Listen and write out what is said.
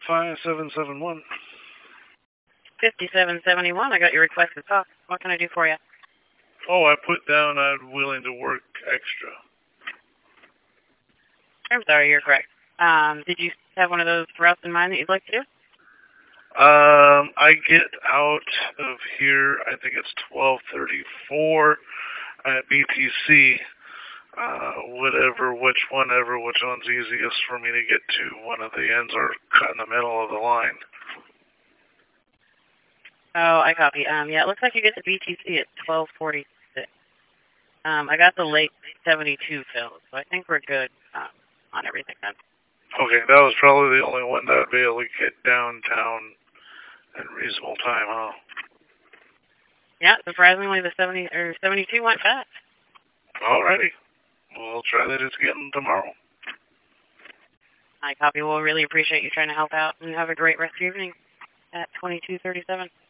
5771. 5771, I got your request to talk. What can I do for you? Oh, I put down I'm willing to work extra. I'm sorry, you're correct. Did you have one of those routes in mind that you'd like to do? I get out of here, I think it's 12:34 at BTC. Which one's easiest for me to get to. One of the ends are cut in the middle of the line. Oh, I copy. Yeah, it looks like you get to BTC at 12:46. I got the late 72 filled, so I think we're good on everything then. Okay, that was probably the only one that would be able to get downtown in reasonable time, huh? Yeah, surprisingly, the 72 went fast. Alrighty. We'll try that again tomorrow. I copy. We'll really appreciate you trying to help out, and have a great rest of your evening at 22:37.